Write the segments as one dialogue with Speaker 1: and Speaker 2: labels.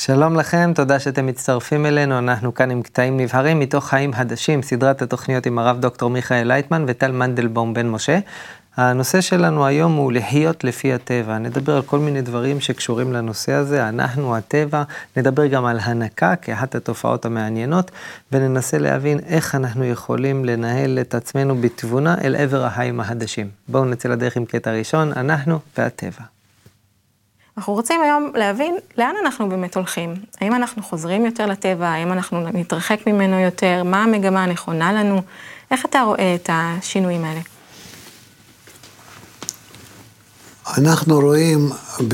Speaker 1: שלום לכם, תודה שאתם מצטרפים אלינו, אנחנו כאן עם קטעים נבחרים מתוך חיים חדשים, סדרת התוכניות עם הרב דוקטור מיכאל לייטמן וטל מנדלבום בן משה. הנושא שלנו היום הוא לחיות לפי הטבע, נדבר על כל מיני דברים שקשורים לנושא הזה, אנחנו הטבע, נדבר גם על הנקה כאחת התופעות המעניינות, וננסה להבין איך אנחנו יכולים לנהל את עצמנו בתבונה אל עבר החיים החדשים. בואו נצא לדרך עם קטע ראשון, אנחנו והטבע.
Speaker 2: אנחנו רוצים היום להבין לאן אנחנו באמת הולכים. האם אנחנו חוזרים יותר לטבע, האם אנחנו נתרחק ממנו יותר, מה המגמה הנכונה לנו, איך אתה רואה את השינויים האלה?
Speaker 3: אנחנו רואים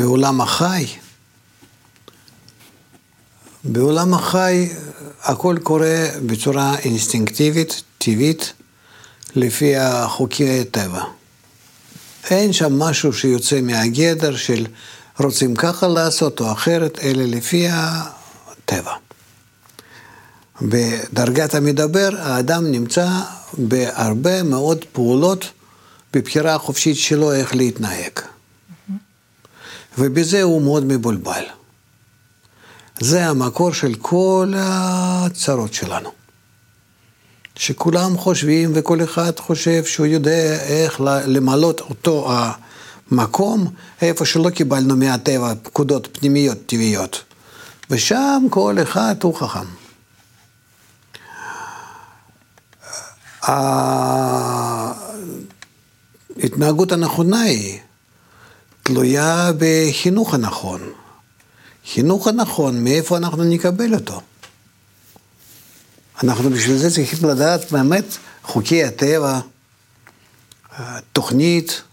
Speaker 3: בעולם החי הכל קורה בצורה אינסטינקטיבית, טבעית, לפי חוקי הטבע. אין שם משהו שיוצא מהגדר של רוצים ככה לעשות או אחרת, אלא לפי הטבע. בדרגת המדבר, האדם נמצא בהרבה מאוד פעולות בבחירה החופשית שלו איך להתנהג. ובזה הוא מאוד מבולבל. זה המקור של כל הצרות שלנו. שכולם חושבים וכל אחד חושב שהוא יודע איך למלות אותו המקום, איפה שלא קיבלנו מהטבע פקודות פנימיות טבעיות. ושם כל אחד הוא חכם. ההתנהגות הנכונה היא תלויה בחינוך הנכון. חינוך הנכון, מאיפה אנחנו נקבל אותו? אנחנו בשביל זה צריכים לדעת באמת חוקי הטבע, תוכנית,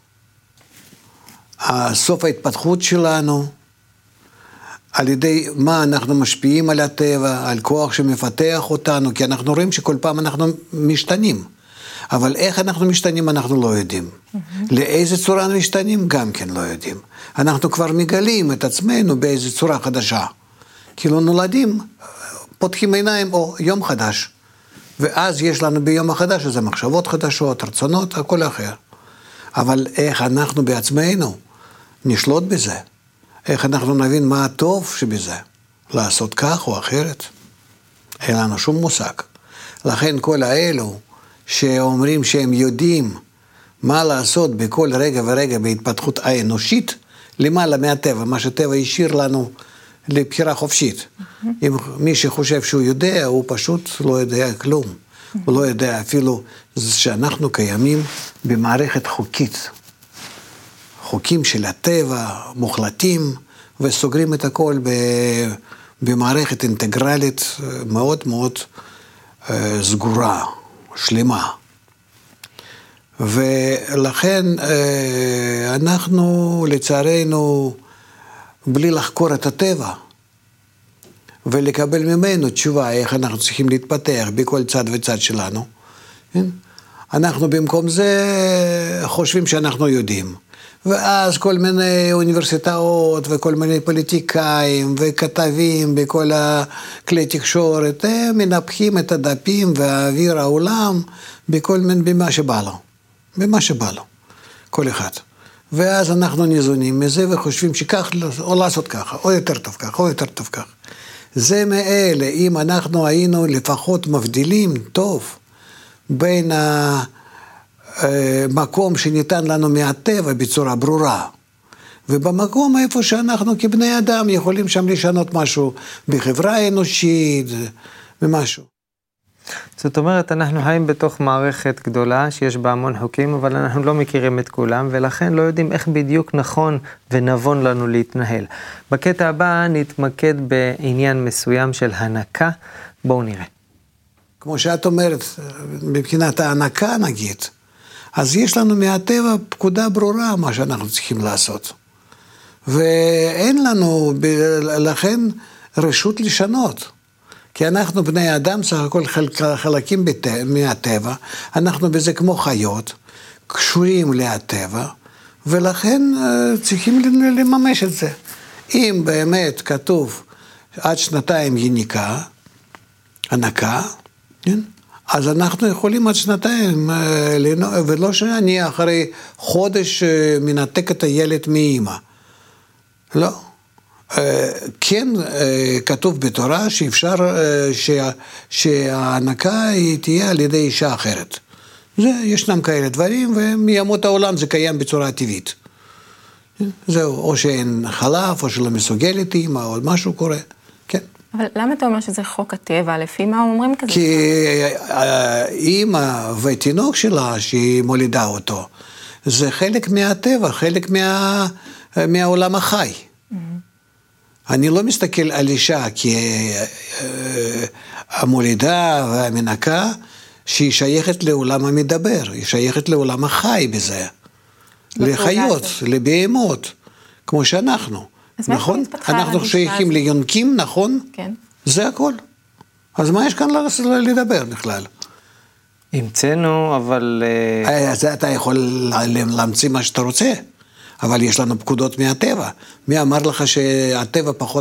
Speaker 3: סוף ההתפתחות שלנו, על ידי מה אנחנו משפיעים על הטבע, על כוח שמפתח אותנו, כי אנחנו רואים שכל פעם אנחנו משתנים. אבל איך אנחנו משתנים אנחנו לא יודעים. לאיזה צורה אנחנו משתנים גם כן לא יודעים. אנחנו כבר מגלים את עצמנו באיזה צורה חדשה. כאילו נולדים, פותחים עיניים או יום חדש. ואז יש לנו ביום החדש איזה מחשבות חדשות, רצונות, הכל אחר. אבל איך אנחנו בעצמנו נשלוט בזה? איך אנחנו נבין מה הטוב שבזה? לעשות כך או אחרת? אין לנו שום מושג. לכן כל האלו שאומרים שהם יודעים מה לעשות בכל רגע ורגע בהתפתחות האנושית, למעלה מהטבע, מה שטבע השאיר לנו לבחירה חופשית. אם מי שחושב שהוא יודע, הוא פשוט לא יודע כלום. הוא לא יודע אפילו שאנחנו קיימים במערכת חוקית. חוקים של הטבע, מוחלטים, וסוגרים את הכל במערכת אינטגרלית מאוד מאוד סגורה, שלמה. ולכן אנחנו לצערנו, בלי לחקור את הטבע, ולקבל ממנו תשובה איך אנחנו צריכים להתפתח בכל צד וצד שלנו, אנחנו במקום זה חושבים שאנחנו יודעים. ואז כל מיני אוניברסיטאות וכל מיני פוליטיקאים וכתבים בכל הכלי תקשורת, הם מנפחים את הדפים והאוויר העולם במה שבא לו. במה שבא לו. כל אחד. ואז אנחנו ניזונים מזה וחושבים שכך, או לעשות ככה, או יותר טוב ככה, או יותר טוב ככה. זה מאלה, אם אנחנו היינו לפחות מבדילים טוב בין המקום שניתן לנו מהטבע בצורה ברורה, ובמקום איפה שאנחנו כבני אדם יכולים שם לשנות משהו בחברה האנושית ומשהו.
Speaker 1: זאת אומרת, אנחנו חיים בתוך מערכת גדולה שיש בה המון חוקים, אבל אנחנו לא מכירים את כולם, ולכן לא יודעים איך בדיוק נכון ונבון לנו להתנהל. בקטע הבא נתמקד בעניין מסוים של הנקה, בואו נראה.
Speaker 3: כמו שאת אומרת, מבחינת ההנקה נגיד, אז יש לנו מהטבע פקודה ברורה מה שאנחנו צריכים לעשות. ואין לנו, לכן, רשות לשנות. כי אנחנו בני אדם, סך הכל חלקים מהטבע, אנחנו בזה כמו חיות, קשורים להטבע, ולכן צריכים לממש את זה. אם באמת כתוב עד 2 יניקה, הנקה, אז אנחנו יכולים עד 2, ולא שאני אחרי חודש מנתק את הילד מאמא. לא. כן, כתוב בתורה שאפשר שההנקה תהיה על ידי אישה אחרת. ישנם כאלה דברים, ומימות העולם זה קיים בצורה טבעית. זהו, או שאין חלב, או שלא מסוגלת אימא, או משהו קורה, כן.
Speaker 2: אבל למה אתה אומר שזה חוק הטבע? לפי מה אומרים כזה?
Speaker 3: כי אימא ותינוק שלה, שהיא מולידה אותו, זה חלק מהטבע, חלק מהעולם החי. אני לא מסתכל על אישה כמולידה והמנקה, שהיא שייכת לעולם המדבר, היא שייכת לעולם החי בזה. לחיות, לבהמות, כמו שאנחנו. נכון? אנחנו שייכים ליונקים, נכון?
Speaker 2: כן.
Speaker 3: זה הכל. אז מה יש כאן לדבר בכלל?
Speaker 1: המצאנו, אבל...
Speaker 3: אז אתה יכול להמציא מה שאתה רוצה, אבל יש לנו פקודות מהטבע. מי אמר לך שהטבע פחות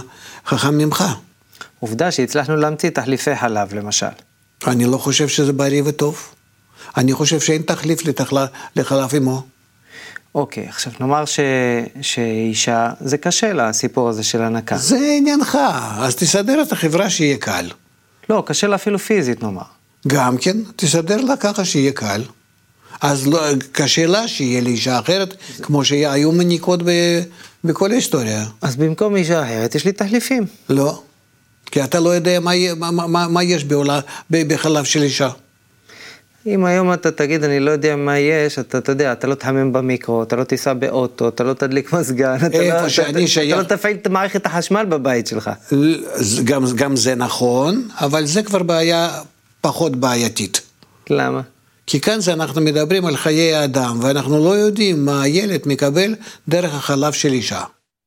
Speaker 3: חכם ממך?
Speaker 1: עובדה שהצלחנו להמציא תחליפי חלב, למשל.
Speaker 3: אני לא חושב שזה בריא וטוב. אני חושב שאין תחליף לחלב אמו.
Speaker 1: אוקיי, עכשיו נאמר שאישה, זה קשה לה, הסיפור הזה של הנקה.
Speaker 3: זה עניינך, אז תסדר את החברה שיהיה קל.
Speaker 1: לא, קשה לה אפילו פיזית, נאמר.
Speaker 3: גם כן, תסדר לה ככה שיהיה קל. אז לא, קשה לה שיהיה לאישה אחרת, כמו שהיו מניקות בכל ההיסטוריה.
Speaker 1: אז במקום אישה אחרת, יש לי תחליפים.
Speaker 3: לא, כי אתה לא יודע מה יש בחלב של אישה.
Speaker 1: אם היום אתה תגיד, אני לא יודע מה יש, אתה יודע, אתה לא תחמם במיקרו, אתה לא תיסע באוטו, אתה לא תדליק מזגן, אתה לא תפעיל את מערכת החשמל בבית שלך.
Speaker 3: גם זה נכון, אבל זה כבר בעיה פחות בעייתית.
Speaker 1: למה?
Speaker 3: כי כאן אנחנו מדברים על חיי האדם, ואנחנו לא יודעים מה הילד מקבל דרך החלב של אישה.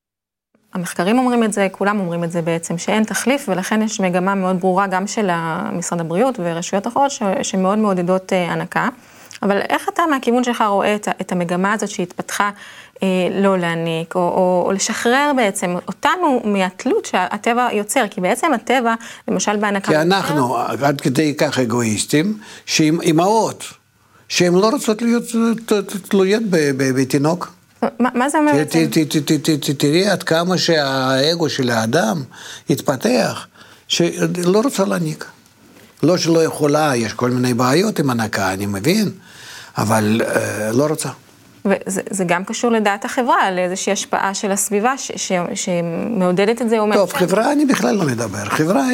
Speaker 2: המחקרים אומרים את זה, כולם אומרים את זה בעצם, שאין תחליף, ולכן יש מגמה מאוד ברורה גם של משרד הבריאות ורשויות אחרות, שמאוד מעודדות הנקה. אבל איך אתה מהכיוון שלך רואה את המגמה הזאת שהתפתחה לא להניק, או לשחרר בעצם אותנו מהתלות שהטבע יוצר, כי בעצם הטבע, למשל בהנקה...
Speaker 3: כי אנחנו, עד כדי כך אגואיסטים, שאימהות, שהן לא רוצות להיות תלויות בתינוק,
Speaker 2: מה זה אומר בעצם?
Speaker 3: תראי עד כמה שהאגו של האדם התפתח, שלא רוצה להניק. לא שלא יכולה, יש כל מיני בעיות עם הנקה, אני מבין, אבל לא רוצה.
Speaker 2: וזה גם קשור לדעת החברה, לאיזושהי השפעה של הסביבה שמעודדת את זה.
Speaker 3: טוב, חברה אני בכלל לא מדבר. חברה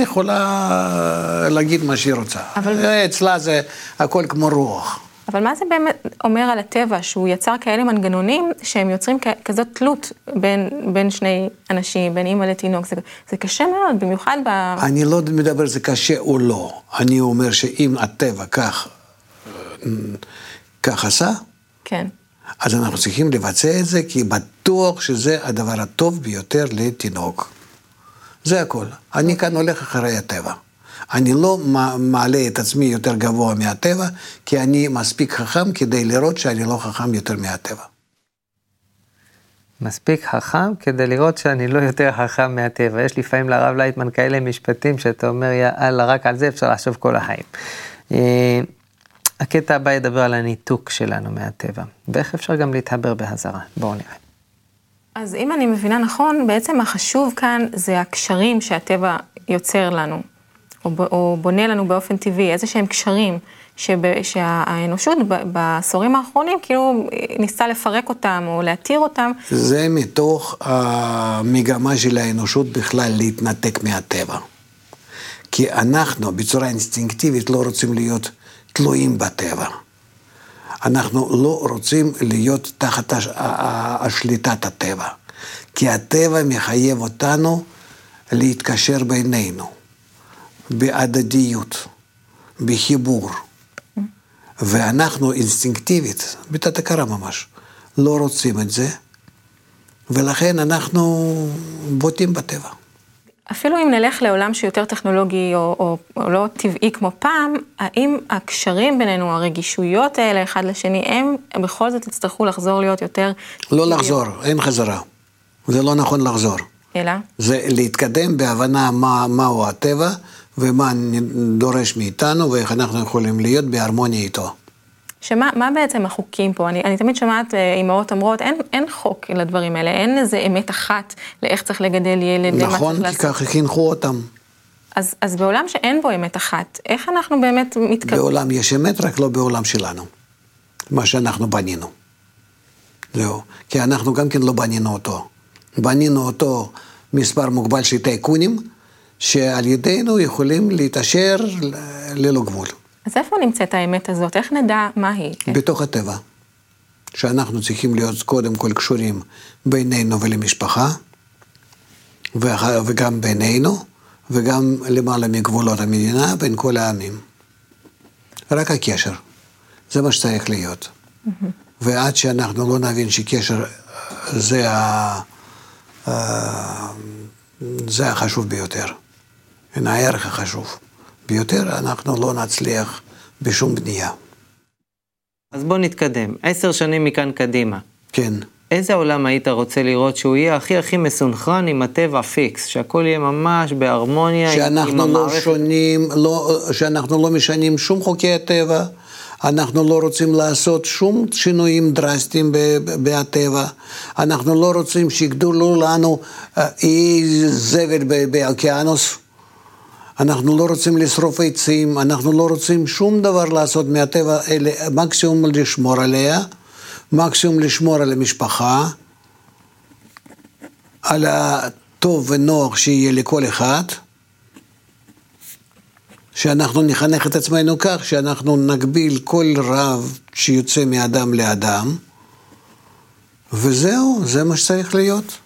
Speaker 3: יכולה להגיד מה שהיא רוצה. אצלה זה הכל כמו רוח.
Speaker 2: אבל מה זה באמת אומר על הטבע, שהוא יצר כאלה מנגנונים שהם יוצרים כזאת תלות בין שני אנשים, בין אמא לתינוק, זה קשה מאוד, במיוחד
Speaker 3: אני לא מדבר זה קשה או לא, אני אומר שאם הטבע כך עשה,
Speaker 2: כן.
Speaker 3: אז אנחנו צריכים לבצע את זה, כי בטוח שזה הדבר הטוב ביותר לתינוק. זה הכל. אני כאן הולך אחרי הטבע. אני לא מעלה את עצמי יותר גבוה מהטבע, כי אני מספיק חכם כדי לראות שאני לא חכם יותר מהטבע.
Speaker 1: מספיק חכם כדי לראות שאני לא יותר חכם מהטבע. יש לפעמים לרב לייטמן כאלה משפטים שאתה אומר, יאללה, רק על זה אפשר לחשוב כל החיים. הקטע הבא ידבר על הניתוק שלנו מהטבע, ואיך אפשר גם להתחבר בהזרה. בואו נראה.
Speaker 2: אז אם אני מבינה נכון, בעצם החשוב כאן זה הקשרים שהטבע יוצר לנו. או בונה לנו באופן טבעי, איזה שהם קשרים שהאנושות בעשורים האחרונים כאילו ניסה לפרק אותם או להתיר אותם.
Speaker 3: זה מתוך המגמה של האנושות בכלל להתנתק מהטבע. כי אנחנו בצורה אינסטינקטיבית לא רוצים להיות תלויים בטבע. אנחנו לא רוצים להיות תחת השליטת הטבע. כי הטבע מחייב אותנו להתקשר בינינו. בהדדיות, בחיבור, ואנחנו אינסטינקטיבית, בתת הכרה ממש, לא רוצים את זה, ולכן אנחנו בוטים בטבע.
Speaker 2: אפילו אם נלך לעולם שיותר טכנולוגי או לא טבעי כמו פעם, האם הקשרים בינינו, הרגישויות האלה אחד לשני, הם בכל זאת יצטרכו לחזור להיות יותר...
Speaker 3: לא לחזור, אין חזרה. זה לא נכון לחזור.
Speaker 2: אלא?
Speaker 3: זה להתקדם בהבנה מהו הטבע, ומה דורש מאיתנו, ואיך אנחנו יכולים להיות בהרמוניה איתו.
Speaker 2: מה בעצם החוקים פה? אני תמיד שומעת אמהות אומרות, אין חוק לדברים האלה, אין איזה אמת אחת לאיך צריך לגדל ילד.
Speaker 3: נכון, כי ככה חינכו אותם.
Speaker 2: אז בעולם שאין בו אמת אחת, איך אנחנו באמת מתקדמים?
Speaker 3: בעולם יש אמת, רק לא בעולם שלנו. מה שאנחנו בנינו. זהו. כי אנחנו גם כן לא בנינו אותו. בנינו אותו מספר מוגבל של טייקונים, שעל ידינו יכולים להתעשר ללא גבול.
Speaker 2: אז איפה נמצאת האמת הזאת? איך נדע מה היא?
Speaker 3: בתוך הטבע. שאנחנו צריכים להיות קודם כל קשורים בינינו ולמשפחה, וגם בינינו, וגם למעלה מגבולות המדינה, בין כל העמים. רק הקשר. זה מה שצריך להיות. ועד שאנחנו לא נבין שקשר זה החשוב ביותר. הערך החשוב ביותר, אנחנו לא נצליח בשום בנייה.
Speaker 1: אז בוא נתקדם. 10 שנים מכאן קדימה.
Speaker 3: כן.
Speaker 1: איזה עולם היית רוצה לראות שהוא יהיה הכי מסונכרן עם הטבע פיקס, שהכל יהיה ממש בהרמוניה עם המערכת?
Speaker 3: שאנחנו לא משנים שום חוקי הטבע, אנחנו לא רוצים לעשות שום שינויים דרסטיים בטבע, אנחנו לא רוצים שיגדלו לנו אי זבל באוקיינוס, אנחנו לא רוצים לשרוף עצים, אנחנו לא רוצים שום דבר לעשות מהטבע, אלא מקסימום לשמור עליה, מקסימום לשמור על המשפחה, על הטוב ונוח שיהיה לכל אחד, שאנחנו נחנך את עצמנו כך, שאנחנו נגביל כל רב שיוצא מאדם לאדם, וזהו, זה מה שצריך להיות.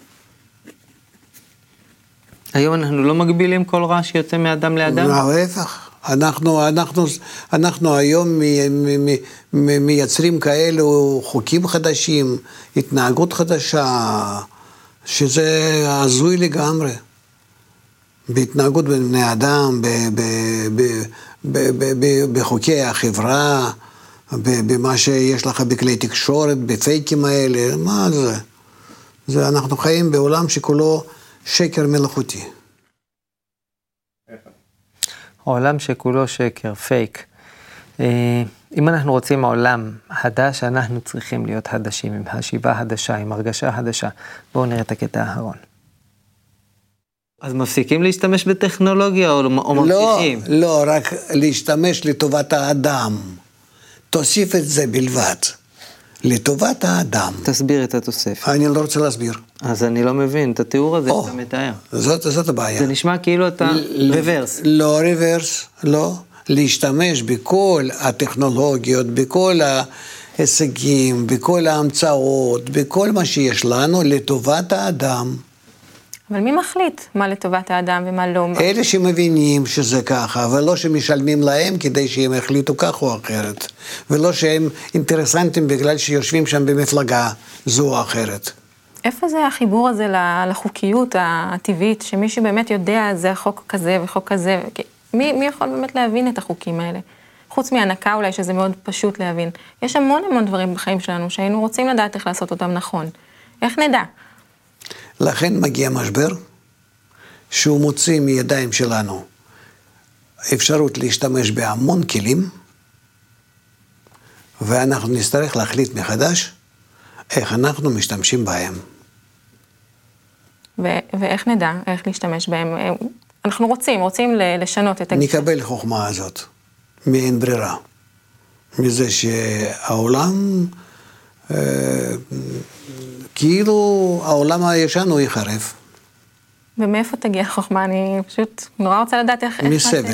Speaker 1: היום אנחנו לא מגבילים כל רע שיוצא מאדם לאדם?
Speaker 3: להפך. אנחנו היום מייצרים כאלו חוקים חדשים, התנהגות חדשה, שזה הזוי לגמרי. בהתנהגות בין בני אדם, בחוקי החברה, במה שיש לך בכלי תקשורת, בפייקים האלה, מה זה? אנחנו חיים בעולם שכולו שקר מלאכותי.
Speaker 1: העולם שכולו שקר, פייק. אם אנחנו רוצים עולם חדש, אנחנו צריכים להיות חדשים, עם חשיבה חדשה, עם הרגשה חדשה. בואו נראה את הקטע האחרון. אז מפסיקים להשתמש בטכנולוגיה או ממשיכים?
Speaker 3: לא, רק להשתמש לטובת האדם. תוסיף את זה בלבד. לטובת האדם.
Speaker 1: תסביר את התוספת.
Speaker 3: אני לא רוצה להסביר.
Speaker 1: אז אני לא מבין את התיאור הזה שאתה מתאר.
Speaker 3: זאת הבעיה.
Speaker 1: זה נשמע כאילו אתה ריברס.
Speaker 3: לא ריברס, לא. להשתמש בכל הטכנולוגיות, בכל ההישגים, בכל ההמצאות, בכל מה שיש לנו לטובת האדם.
Speaker 2: אבל מי מחליט מה לטובת האדם ומה לא?
Speaker 3: אלה שמבינים שזה ככה, ולא שמשלמים להם כדי שהם החליטו כך או אחרת, ולא שהם אינטרסנטים בגלל שיושבים שם במפלגה זו או אחרת.
Speaker 2: איפה זה החיבור הזה לחוקיות הטבעית, שמי שבאמת יודע זה החוק כזה וחוק כזה, מי יכול באמת להבין את החוקים האלה? חוץ מהנקה אולי שזה מאוד פשוט להבין. יש המון דברים בחיים שלנו שהיינו רוצים לדעת איך לעשות אותם נכון. איך נדע?
Speaker 3: לכן מגיע משבר שהוא מוציא מידיים שלנו אפשרות להשתמש בהמון כלים, ואנחנו נצטרך להחליט מחדש איך אנחנו משתמשים בהם.
Speaker 2: ואיך נדע איך להשתמש בהם? אנחנו רוצים לשנות את הגישה.
Speaker 3: נקבל חוכמה הזאת, מאין ברירה. מזה שהעולם, כאילו העולם הישן הוא יחרב.
Speaker 2: ומאיפה תגיע החוכמה? אני פשוט נורא רוצה לדעת איך...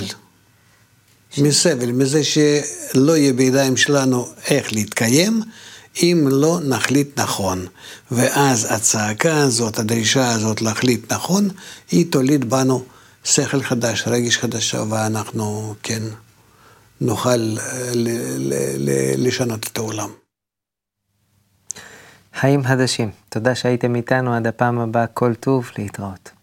Speaker 3: מסבל, מזה שלא יהיה בידיים שלנו איך להתקיים, אם לא נחליט נכון. ואז הצעקה הזאת, הדרישה הזאת להחליט נכון, היא תוליד בנו שכל חדש, רגש חדש, ואנחנו כן נוכל לשנות את העולם.
Speaker 1: חיים חדשים. תודה שהייתם איתנו, עד הפעם הבאה, כל טוב, להתראות.